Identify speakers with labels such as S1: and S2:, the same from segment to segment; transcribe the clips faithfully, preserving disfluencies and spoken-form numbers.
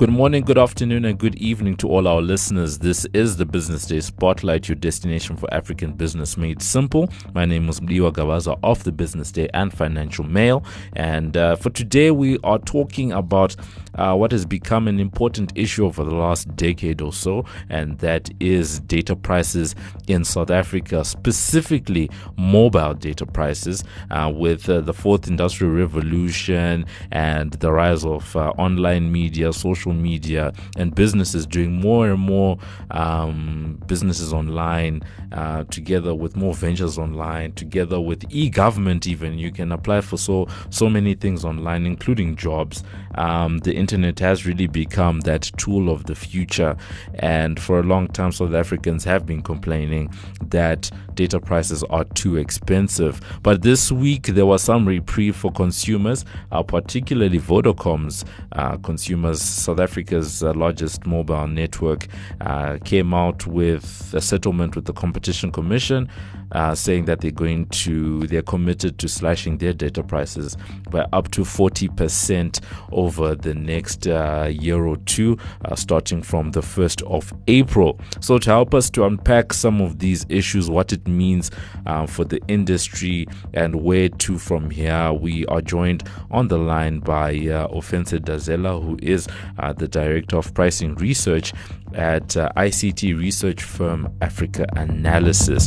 S1: Good morning, good afternoon, and good evening to all our listeners. This is the Business Day Spotlight, your destination for African business made simple. My name is Mliwa Gawaza of the Business Day and Financial Mail. And uh, for today, we are talking about uh, what has become an important issue over the last decade or so, and that is data prices in South Africa, specifically mobile data prices, uh, with uh, the fourth industrial revolution and the rise of uh, online media, social media, and businesses doing more and more um, businesses online, uh, together with more ventures online, together with e-government. Even you can apply for so so many things online, including jobs. Um, the internet has really become that tool of the future, and for a long time South Africans have been complaining that data prices are too expensive. But this week there was some reprieve for consumers, uh, particularly Vodacom's uh, consumers. South Africa's uh, largest mobile network uh, came out with a settlement with the Competition Commission, uh, saying that they're going to, they're committed to slashing their data prices by up to forty percent over the next uh, year or two, uh, starting from the first of April. So to help us to unpack some of these issues, what it means uh, for the industry and where to from here, we are joined on the line by uh, Ofentse Dazela, who is uh, the Director of Pricing Research at uh, I C T research firm Africa Analysis.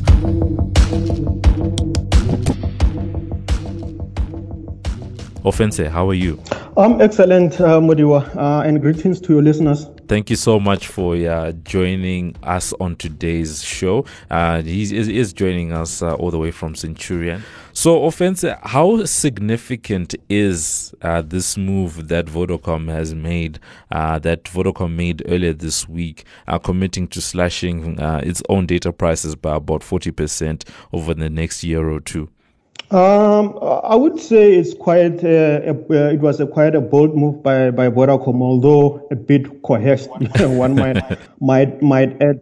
S1: Ofentse, how are you?
S2: I'm excellent, uh, Modiwa, uh, and greetings to your listeners.
S1: Thank you so much for uh, joining us on today's show. Uh, he is, is joining us uh, all the way from Centurion. So, Ofentse, how significant is uh, this move that Vodacom has made, uh, that Vodacom made earlier this week, uh, committing to slashing uh, its own data prices by about forty percent over the next year or two?
S2: Um, I would say it's quite a, a, uh, it was a quite a bold move by, by Vodacom, although a bit coerced, one might might might add.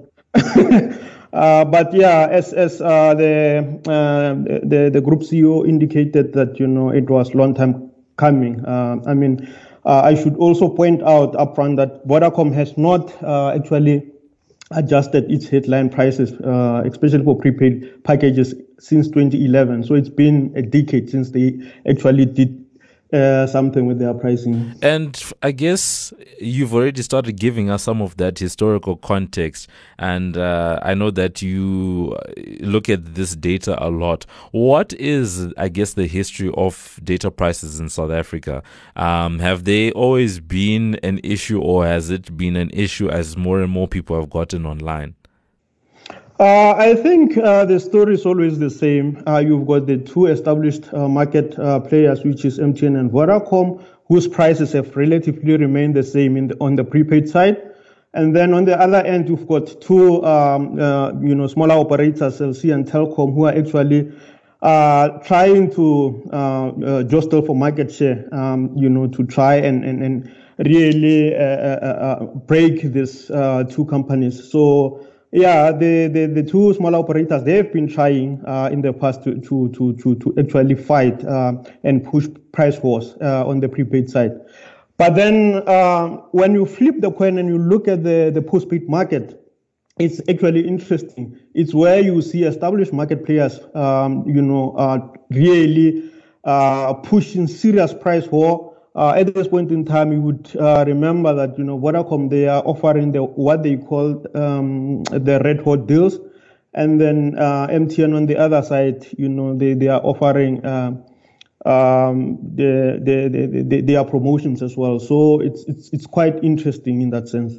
S2: uh, but yeah, as as uh, the, uh, the the group C E O indicated that you know it was long time coming. Uh, I mean, uh, I should also point out upfront that Vodacom has not uh, actually adjusted its headline prices, uh, especially for prepaid packages, since twenty eleven. So it's been a decade since they actually did uh, something with their pricing.
S1: And I guess you've already started giving us some of that historical context. And uh, I know that you look at this data a lot. What is, I guess, the history of data prices in South Africa? Um, have they always been an issue, or has it been an issue as more and more people have gotten online?
S2: Uh, I think uh, the story is always the same. Uh, you've got the two established uh, market uh, players, which is M T N and Vodacom, whose prices have relatively remained the same in the, on the prepaid side. And then on the other end, you've got two, um, uh, you know, smaller operators, Cell C and Telkom, who are actually uh, trying to uh, uh, jostle for market share, um, you know, to try and and, and really uh, uh, uh, break these uh, two companies. So. Yeah, the, the, the two small operators, they have been trying uh, in the past to to to to, to actually fight uh, and push price wars uh, on the prepaid side. But then uh, when you flip the coin and you look at the, the postpaid market, it's actually interesting. It's where you see established market players, um, you know, uh, really uh, pushing serious price war. Uh, at this point in time, you would uh, remember that, you know, Vodacom, they are offering the what they call um, the red hot deals. And then uh, M T N on the other side, you know, they, they are offering uh, um, the, the, the, the, their promotions as well. So it's, it's, it's quite interesting in that sense.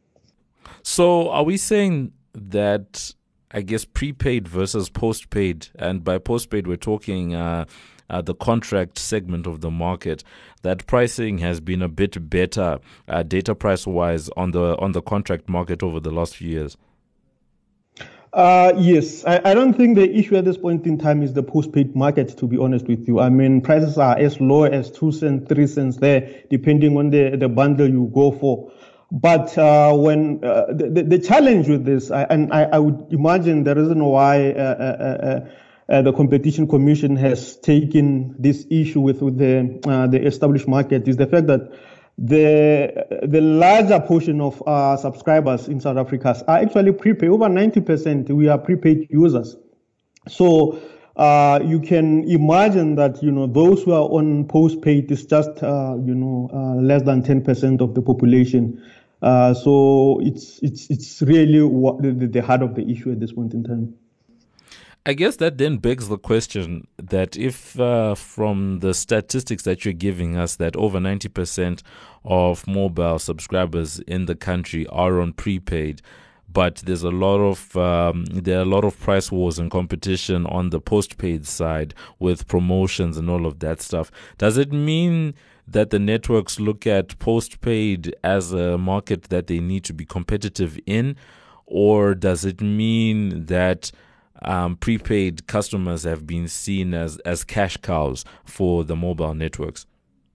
S1: So are we saying that, I guess, prepaid versus postpaid, and by postpaid we're talking uh, uh, the contract segment of the market, that pricing has been a bit better uh, data price wise on the on the contract market over the last few years?
S2: Uh, yes, I, I don't think the issue at this point in time is the postpaid market, to be honest with you. I mean, prices are as low as two cents, three cents there, depending on the, the bundle you go for. But uh, when uh, the, the challenge with this, I, and I, I would imagine the reason why uh, uh, uh, the Competition Commission has taken this issue with, with the uh, the established market is the fact that the the larger portion of our subscribers in South Africa are actually prepaid. Over ninety percent we are prepaid users. So uh, you can imagine that, you know, those who are on postpaid is just, uh, you know, uh, less than ten percent of the population. Uh, so it's it's it's really what the, the heart of the issue at this point in time.
S1: I guess that then begs the question that if uh, from the statistics that you're giving us that over ninety percent of mobile subscribers in the country are on prepaid, but there's a lot of um, there are a lot of price wars and competition on the postpaid side with promotions and all of that stuff. Does it mean that the networks look at postpaid as a market that they need to be competitive in, or does it mean that um, prepaid customers have been seen as, as cash cows for the mobile networks?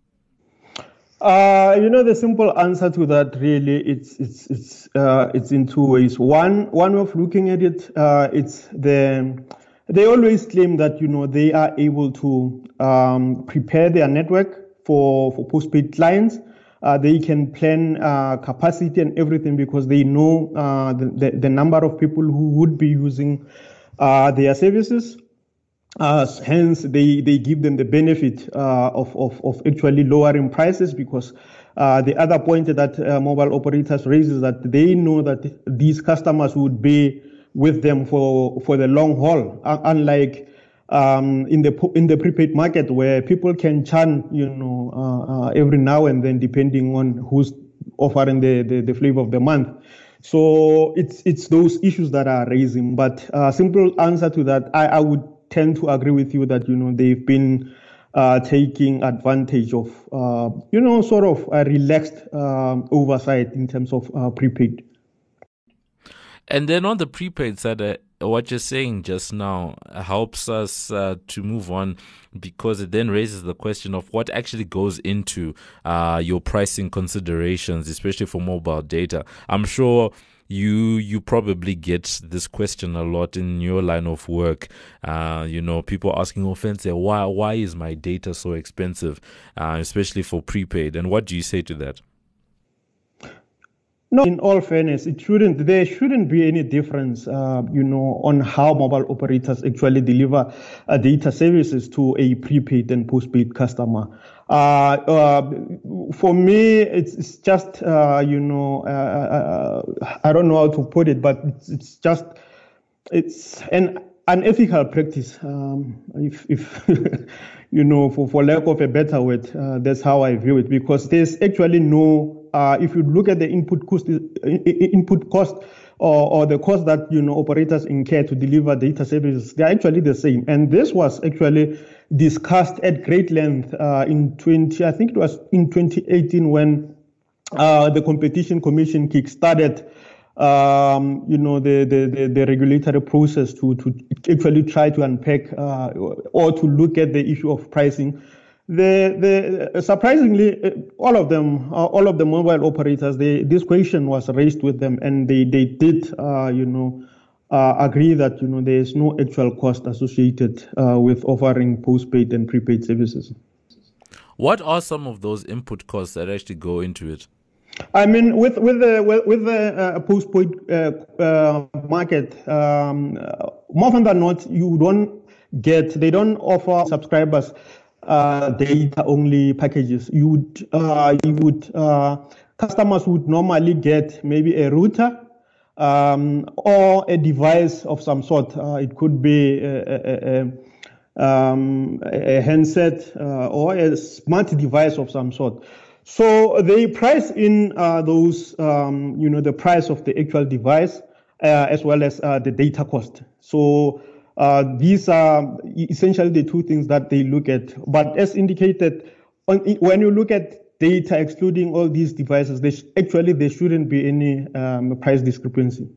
S2: Uh, you know, the simple answer to that really it's it's it's uh, it's in two ways. One one way of looking at it, uh, it's the they always claim that, you know, they are able to um, prepare their network for for postpaid clients. Uh, they can plan uh, capacity and everything because they know uh, the, the the number of people who would be using uh, their services. Uh, hence, they, they give them the benefit uh, of, of, of actually lowering prices, because uh, the other point that uh, mobile operators raise is that they know that these customers would be with them for, for the long haul, uh, unlike um, in the in the prepaid market where people can churn, you know, uh, uh, every now and then depending on who's offering the, the, the flavor of the month. So it's it's those issues that are raising. But uh, simple answer to that, I, I would tend to agree with you that, you know, they've been uh, taking advantage of, uh, you know, sort of a relaxed um, oversight in terms of uh, prepaid.
S1: And then on the prepaid side, uh, what you're saying just now helps us uh, to move on, because it then raises the question of what actually goes into uh, your pricing considerations, especially for mobile data. I'm sure you you probably get this question a lot in your line of work. Uh, you know, people asking, offense, why why is my data so expensive, uh, especially for prepaid? And what do you say to that?
S2: No, in all fairness, it shouldn't. There shouldn't be any difference, uh, you know, on how mobile operators actually deliver uh, data services to a prepaid and postpaid customer. Uh, uh, for me, it's, it's just, uh, you know, uh, uh, I don't know how to put it, but it's, it's just, it's an unethical practice. Um, if, if you know, for, for lack of a better word, uh, that's how I view it, because there's actually no. Uh, if you look at the input cost, input cost, or, or the cost that, you know, operators incur to deliver data services, they're actually the same. And this was actually discussed at great length uh, in twenty. I think it was in twenty eighteen when uh, the Competition Commission kickstarted, um, you know, the, the, the, the regulatory process to to actually try to unpack uh, or to look at the issue of pricing. The, the, surprisingly, all of them, uh, all of the mobile operators, they, this question was raised with them, and they, they did, uh, you know, uh, agree that, you know, there is no actual cost associated uh, with offering postpaid and prepaid services.
S1: What are some of those input costs that actually go into it?
S2: I mean, with with the with the uh, postpaid uh, uh, market, um, more often than not, you don't get, they don't offer subscribers Uh, data-only packages. You would, uh, you would, uh, customers would normally get maybe a router um, or a device of some sort. Uh, it could be a, a, a, um, a handset uh, or a smart device of some sort. So they price in uh, those, um, you know, the price of the actual device uh, as well as uh, the data cost. So Uh, these are essentially the two things that they look at. But as indicated, on, when you look at data excluding all these devices, they sh- actually there shouldn't be any um, price discrepancy.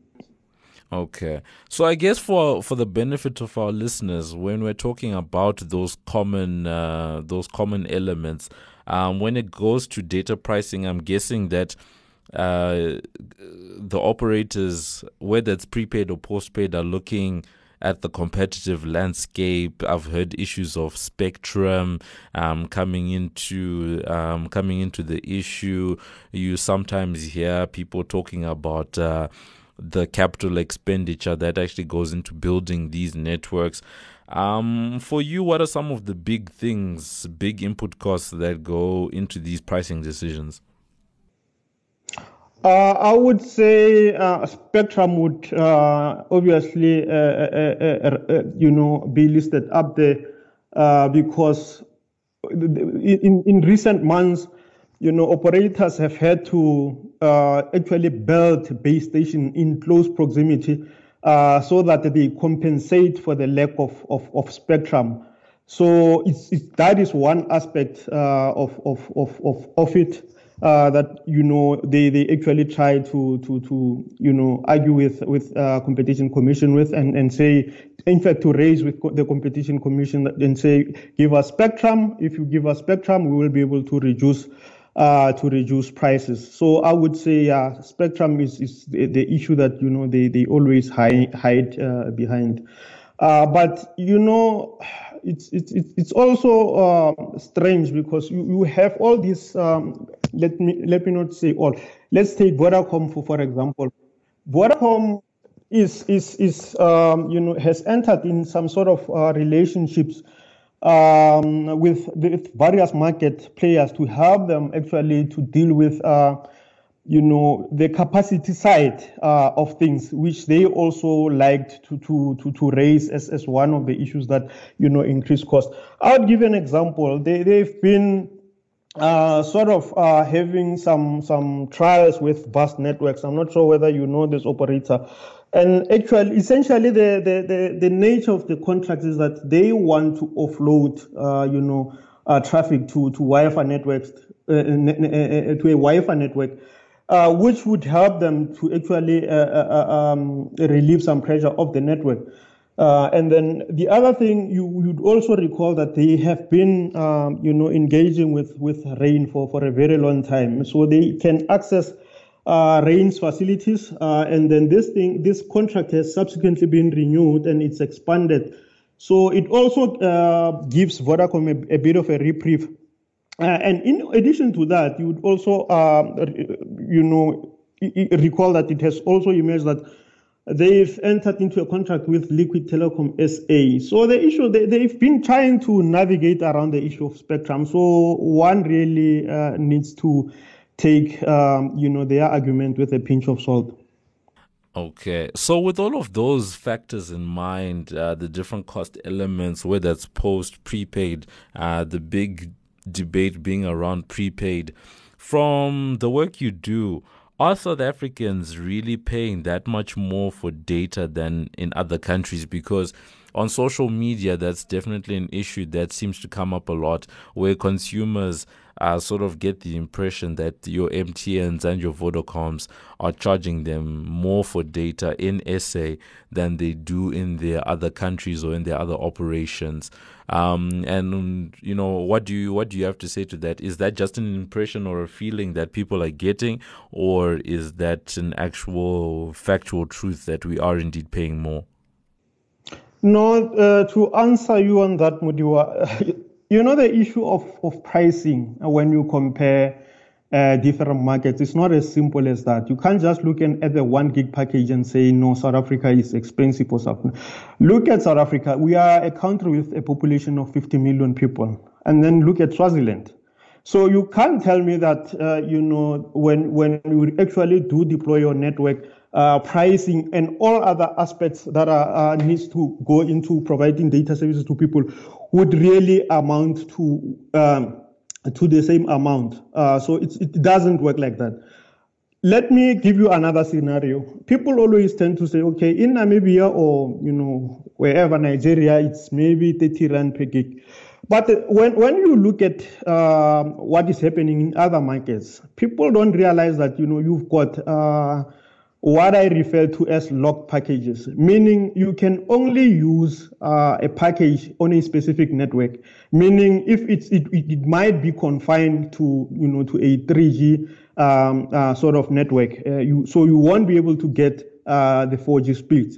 S1: Okay. So I guess for, for the benefit of our listeners, when we're talking about those common uh, those common elements, um, when it goes to data pricing, I'm guessing that uh, the operators, whether it's prepaid or postpaid, are looking at the competitive landscape. I've heard issues of spectrum um, coming into um, coming into the issue. You sometimes hear people talking about uh, the capital expenditure that actually goes into building these networks. Um, for you, what are some of the big things, big input costs that go into these pricing decisions?
S2: Uh, I would say uh, spectrum would uh, obviously, uh, uh, uh, uh, you know, be listed up there uh, because in, in recent months, you know, operators have had to uh, actually build base station in close proximity uh, so that they compensate for the lack of, of, of spectrum. So it's, it's, that is one aspect uh, of, of, of, of, of it. Uh, that you know they, they actually try to to to you know argue with with uh, competition commission with and, and say, in fact, to raise with the competition commission and say, give us spectrum. If you give us spectrum, we will be able to reduce uh, to reduce prices. So I would say, yeah, spectrum is is the, the issue that you know they they always hide hide uh, behind. Uh, but you know. It's it's it's also uh, strange because you, you have all these. Um, let me let me not say all. Let's take Vodacom for for example. Vodacom is is is um, you know has entered in some sort of uh, relationships um, with, with various market players to help them actually to deal with. Uh, you know, the capacity side uh, of things, which they also liked to, to, to, to raise as, as one of the issues that, you know, increase cost. I'll give an example. They, they've been uh, sort of uh, having some, some trials with vast networks. I'm not sure whether you know this operator. And actually, essentially, the, the, the, the nature of the contract is that they want to offload, uh, you know, uh, traffic to, to Wi-Fi networks, uh, to a Wi-Fi network. Uh, which would help them to actually uh, uh, um, relieve some pressure off the network. Uh, and then the other thing, you would also recall that they have been, um, you know, engaging with, with Rain for, for a very long time. So they can access uh, Rain's facilities. Uh, and then this thing, this contract has subsequently been renewed and it's expanded. So it also uh, gives Vodacom a, a bit of a reprieve. Uh, and in addition to that, you would also, uh, you know, recall that it has also emerged that they've entered into a contract with Liquid Telecom S A. So the issue, they, they've been trying to navigate around the issue of spectrum. So one really uh, needs to take, um, you know, their argument with a pinch of salt.
S1: Okay, so with all of those factors in mind, uh, the different cost elements, whether it's post, prepaid, uh, the big debate being around prepaid, from the work you do, are South Africans really paying that much more for data than in other countries? Because on social media, that's definitely an issue that seems to come up a lot, where consumers uh, sort of get the impression that your M T Ns and your Vodacoms are charging them more for data in S A than they do in their other countries or in their other operations. Um, and you know, what do you what do you have to say to that? Is that just an impression or a feeling that people are getting, or is that an actual factual truth that we are indeed paying more?
S2: No, uh, to answer you on that, Mudiwa, you know, the issue of, of pricing when you compare uh, different markets, it's not as simple as that. You can't just look in, at the one gig package and say, no, South Africa is expensive or something. Look at South Africa. We are a country with a population of fifty million people. And then look at Swaziland. So you can't tell me that, uh, you know, when, when you actually do deploy your network, uh, pricing and all other aspects that are uh, needs to go into providing data services to people would really amount to um, to the same amount. Uh, so it's, it doesn't work like that. Let me give you another scenario. People always tend to say, okay, in Namibia or, you know, wherever, Nigeria, it's maybe thirty rand per gig. But when, when you look at uh, what is happening in other markets, people don't realize that, you know, you've got uh, what I refer to as locked packages, meaning you can only use uh, a package on a specific network, meaning if it's, it, it might be confined to, you know, to a three G um, uh, sort of network. Uh, you, so you won't be able to get uh, the four G speeds.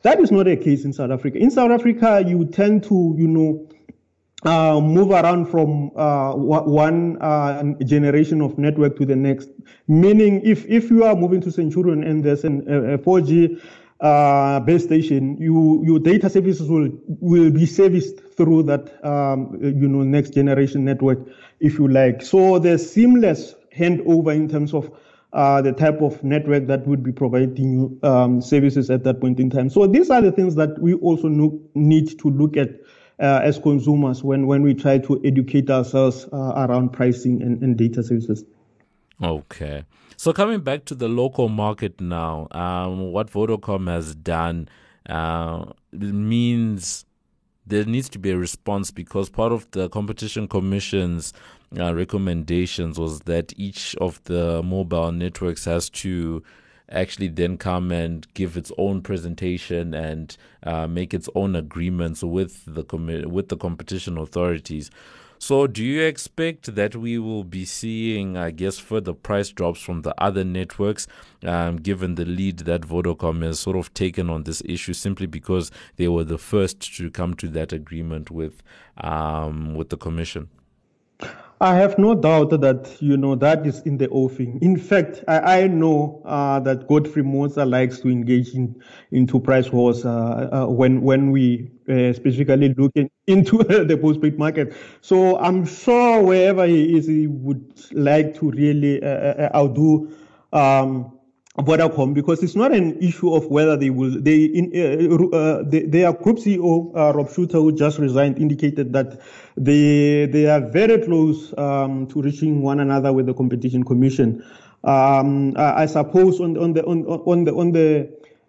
S2: That is not the case in South Africa. In South Africa, you tend to, you know, uh, move around from uh, one uh, generation of network to the next. Meaning, if, if you are moving to Centurion and there's an, a, a four G uh, base station, you, your data services will, will be serviced through that, um, you know, next generation network, if you like. So there's seamless handover in terms of uh, the type of network that would be providing you um, services at that point in time. So these are the things that we also no, need to look at uh, as consumers when, when we try to educate ourselves uh, around pricing and, and data services.
S1: Okay. So coming back to the local market now, um, what Vodacom has done uh, means there needs to be a response, because part of the Competition Commission's uh, recommendations was that each of the mobile networks has to actually then come and give its own presentation and uh, make its own agreements with the com- with the competition authorities. So do you expect that we will be seeing, I guess, further price drops from the other networks, um, given the lead that Vodacom has sort of taken on this issue, simply because they were the first to come to that agreement with um, with the Commission?
S2: I have no doubt that, you know, that is in the offing. In fact, I, I know uh, that Godfrey Motsa likes to engage in into price wars uh, uh, when when we uh, specifically look in, into the postpaid market. So I'm sure wherever he is, he would like to really uh, outdo um, Vodacom, because it's not an issue of whether they will. They in uh, uh, they, their group C E O uh, Rob Shuter, who just resigned, indicated that they they are very close um, to reaching one another with the Competition Commission. Um, I, I suppose on on the on on the on the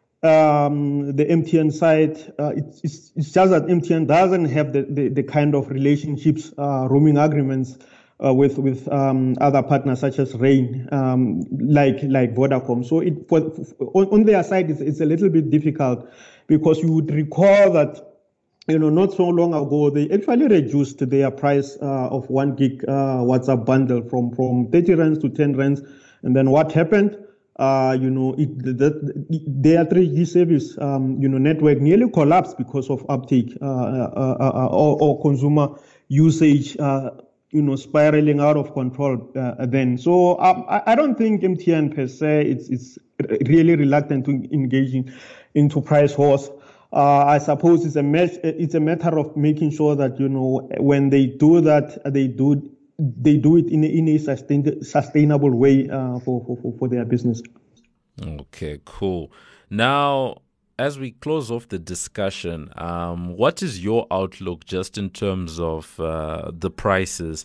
S2: um, the M T N side, uh, it's, it's it's just that M T N doesn't have the the, the kind of relationships, uh, roaming agreements Uh, with with um, other partners such as Rain, um, like like Vodacom. So it for, on, on their side, it's, it's a little bit difficult, because you would recall that, you know, not so long ago they actually reduced their price uh, of one gig uh, WhatsApp bundle from from thirty rands to ten rands, and then what happened? Uh, you know, it, that, their three G service, um, you know, network nearly collapsed because of uptake uh, uh, uh, or, or consumer usage. Uh, you know, spiraling out of control uh, then. So um, I, I don't think M T N per se it's, it's really reluctant to engaging into price wars. Uh, I suppose it's a met- it's a matter of making sure that, you know, when they do that, they do they do it in a, in a sustain- sustainable way uh, for, for for their business.
S1: Okay, cool. Now, as we close off the discussion, um, what is your outlook just in terms of uh, the prices?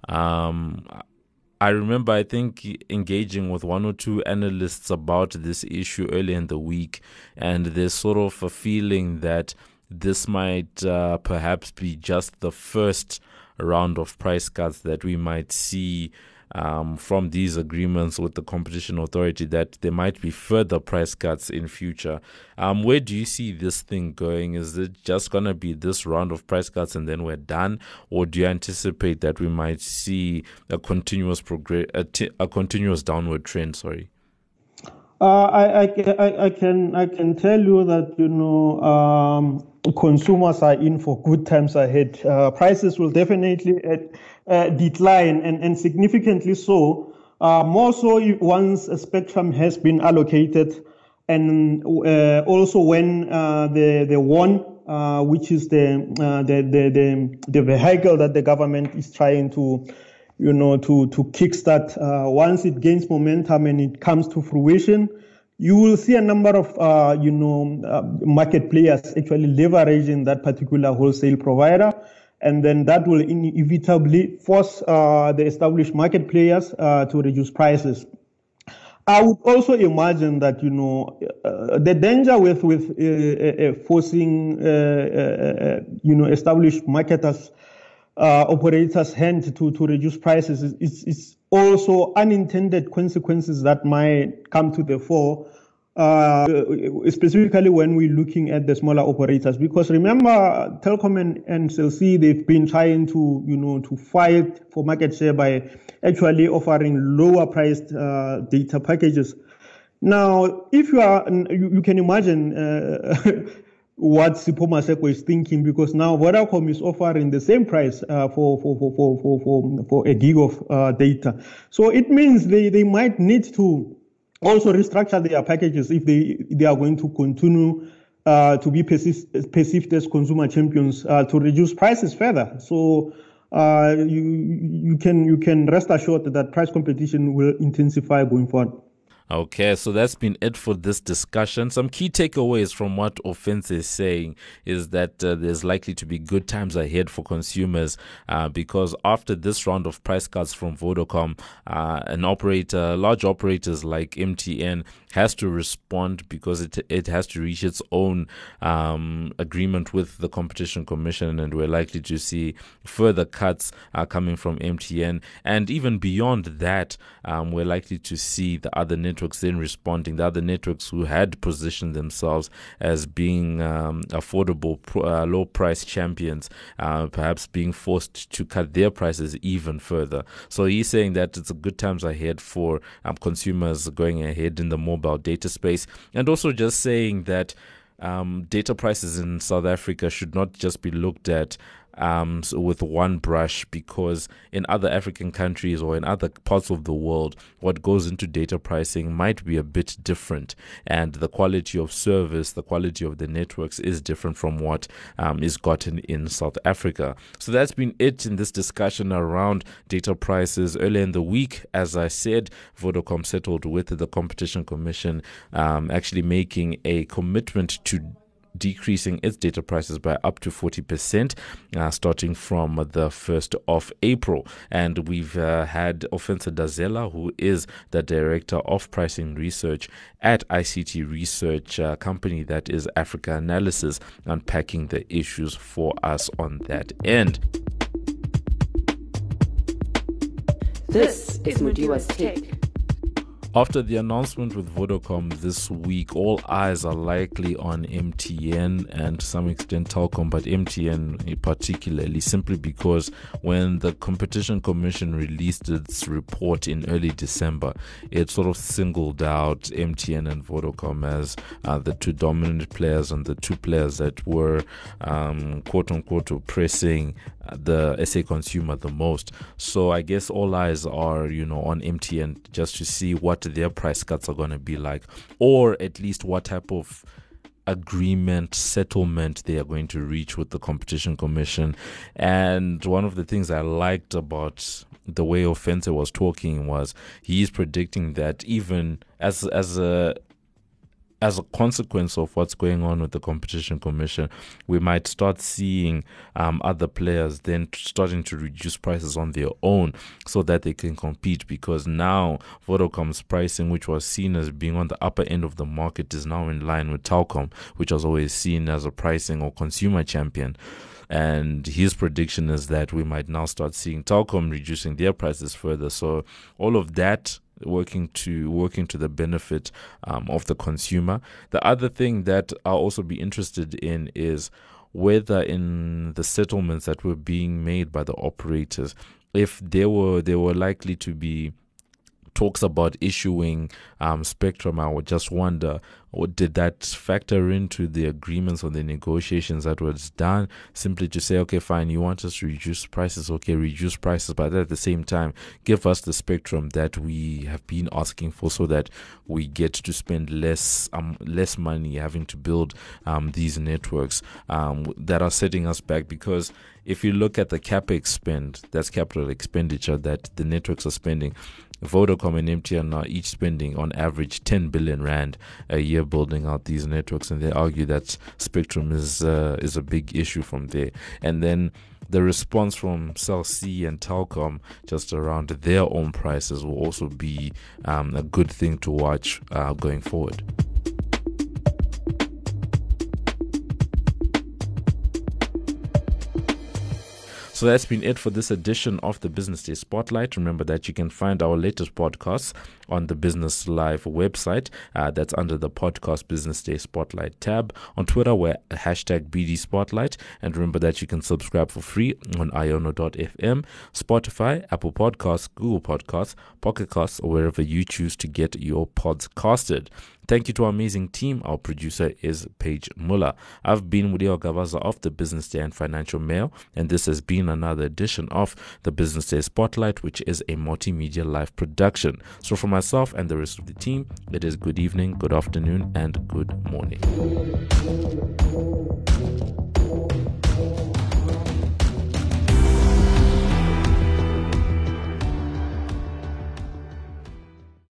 S1: Um, I remember, I think, engaging with one or two analysts about this issue earlier in the week, and there's sort of a feeling that this might uh, perhaps be just the first round of price cuts that we might see Um, from these agreements with the Competition Authority, that there might be further price cuts in future. Um, where do you see this thing going? Is it just going to be this round of price cuts and then we're done? Or do you anticipate that we might see a continuous progress, a, t- a continuous downward trend? Sorry.
S2: Uh, I, I, I can I can tell you that, you know, um, consumers are in for good times ahead. Uh, prices will definitely uh, uh, decline, and, and significantly so. Uh, more so once a spectrum has been allocated, and uh, also when uh, the the one, uh, which is the, uh, the the the the vehicle that the government is trying to, you know, to, to kickstart, uh, once it gains momentum and it comes to fruition, you will see a number of, uh, you know, uh, market players actually leveraging that particular wholesale provider. And then that will inevitably force uh, the established market players uh, to reduce prices. I would also imagine that, you know, uh, the danger with, with uh, uh, forcing, uh, uh, you know, established marketers, Uh, operators' hand to, to reduce prices is, is, is also unintended consequences that might come to the fore, uh, specifically when we're looking at the smaller operators. Because remember, Telkom and, and Cell C, they've been trying to, you know, to fight for market share by actually offering lower priced uh, data packages. Now, if you are, you, you can imagine uh, what Sipho Maseko is thinking, because now Vodacom is offering the same price uh, for, for, for, for, for, for, for a gig of uh, data. So it means they, they might need to also restructure their packages if they, they are going to continue uh, to be perceived, perceived as consumer champions uh, to reduce prices further. So uh, you, you, can, you can rest assured that price competition will intensify going forward.
S1: Okay, so that's been it for this discussion. Some key takeaways from what Ofentse is saying is that uh, there's likely to be good times ahead for consumers uh, because after this round of price cuts from Vodacom, uh, an operator, large operators like M T N has to respond because it it has to reach its own um, agreement with the Competition Commission, and we're likely to see further cuts uh, coming from M T N. And even beyond that, um, we're likely to see the other networks then responding, the other networks who had positioned themselves as being um, affordable, uh, low price champions, uh, perhaps being forced to cut their prices even further. So he's saying that it's a good times ahead for um, consumers going ahead in the mobile data space, and also just saying that um, data prices in South Africa should not just be looked at Um, so with one brush, because in other African countries or in other parts of the world, what goes into data pricing might be a bit different, and the quality of service, the quality of the networks is different from what um, is gotten in South Africa. So that's been it in this discussion around data prices. Earlier in the week, as I said, Vodacom settled with the Competition Commission, um, actually making a commitment to decreasing its data prices by up to forty percent uh, starting from the first of April. And we've uh, had Ofentse Dazela, who is the Director of Pricing Research at I C T Research uh, company that is Africa Analysis, unpacking the issues for us on that end.
S3: This is Mudiwa's Take.
S1: After the announcement with Vodacom this week, all eyes are likely on M T N and to some extent Telkom, but M T N particularly, simply because when the Competition Commission released its report in early December, it sort of singled out M T N and Vodacom as uh, the two dominant players and the two players that were um, quote-unquote oppressing the S A consumer the most. So I guess all eyes are, you know, on M T N just to see what their price cuts are going to be like, or at least what type of agreement, settlement they are going to reach with the Competition Commission. And one of the things I liked about the way Ofentse was talking was he's predicting that even as as a As a consequence of what's going on with the Competition Commission, we might start seeing um, other players then starting to reduce prices on their own so that they can compete, because now Vodacom's pricing, which was seen as being on the upper end of the market, is now in line with Telkom, which was always seen as a pricing or consumer champion. And his prediction is that we might now start seeing Telkom reducing their prices further. So all of that working to working to the benefit um, of the consumer. The other thing that I'll also be interested in is whether in the settlements that were being made by the operators, if there were there were likely to be talks about issuing um, spectrum. I would just wonder, what did that factor into the agreements or the negotiations that was done, simply to say, okay, fine, you want us to reduce prices, okay, reduce prices, but at the same time, give us the spectrum that we have been asking for so that we get to spend less um, less money having to build um, these networks um, that are setting us back. Because if you look at the capex spend, that's capital expenditure that the networks are spending, Vodacom and M T N are each spending on average ten billion rand a year building out these networks, and they argue that spectrum is uh, is a big issue from there. And then the response from Cell C and Telkom just around their own prices will also be um, a good thing to watch uh, going forward. So that's been it for this edition of the Business Day Spotlight. Remember that you can find our latest podcasts on the Business Live website. Uh, that's under the podcast Business Day Spotlight tab. On Twitter, we're hashtag B D Spotlight. And remember that you can subscribe for free on iono dot f m, Spotify, Apple Podcasts, Google Podcasts, Pocket Casts, or wherever you choose to get your pods casted. Thank you to our amazing team. Our producer is Paige Muller. I've been Mudiwa Gavaza of the Business Day and Financial Mail, and this has been another edition of the Business Day Spotlight, which is a multimedia live production. So for myself and the rest of the team, it is good evening, good afternoon, and good morning.